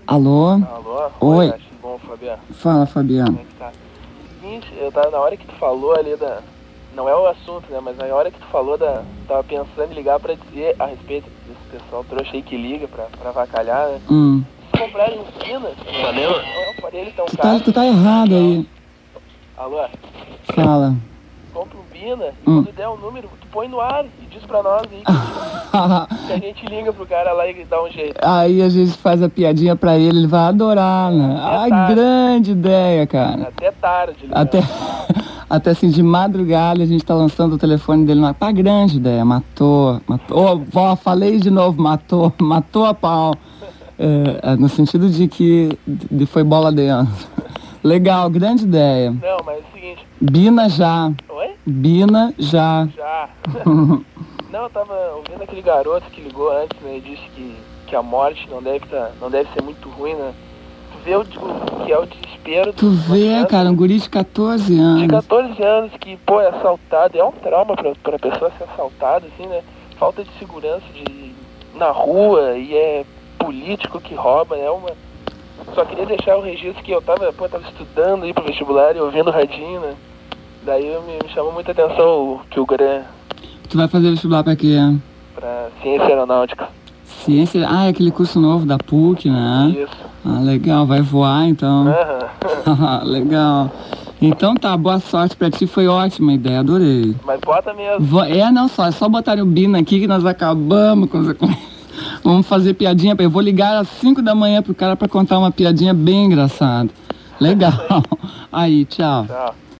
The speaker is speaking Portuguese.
Alô? Alô? Oi. Tudo bom, Fabiano? Fala, Fabiano. Como é que tá? Seguinte, eu tava na hora que tu falou ali da... Não é o assunto, né? Mas na hora que tu falou da... Tava pensando em ligar pra dizer a respeito desse pessoal trouxa aí que liga pra avacalhar, né? Se comprarem uns pinas, não é um aparelho tão caro. Tu tá errado aí. Alô? Fala. Compra um Bina e quando der o número, tu põe no ar e diz pra nós aí que a gente liga pro cara lá e dá um jeito. Aí a gente faz a piadinha pra ele vai adorar, né? Ai, grande ideia, cara. Até tarde. Até assim, de madrugada a gente tá lançando o telefone dele no ar. Pá, grande ideia, matou. Ô, vó, falei de novo, matou a pau. No sentido de que foi bola dentro. Legal, grande ideia. Não, mas é o seguinte... Bina já. Oi? Bina já. Já. Não, eu tava ouvindo aquele garoto que ligou antes, né? E disse que a morte não deve ser muito ruim, né? Tu vê o que é o desespero... Tu vê, cara, um guri de 14 anos. De 14 anos que, pô, é assaltado. É um trauma pra pessoa ser assaltada, assim, né? Falta de segurança na rua e é político que rouba, né? Só queria deixar o registro que eu tava estudando aí pro vestibular e ouvindo o radinho, né? Daí me chamou muita atenção que o Gran... Tu vai fazer vestibular pra quê? Pra ciência aeronáutica. Ciência? Ah, é aquele curso novo da PUC, né? Isso. Ah, legal, vai voar então. Legal. Então tá, boa sorte pra ti, foi ótima a ideia, adorei. Mas bota mesmo. É só botar o Bina aqui que nós acabamos com Vamos fazer piadinha. Eu vou ligar às 5 da manhã pro cara pra contar uma piadinha bem engraçada. Legal. Aí, tchau. Tchau.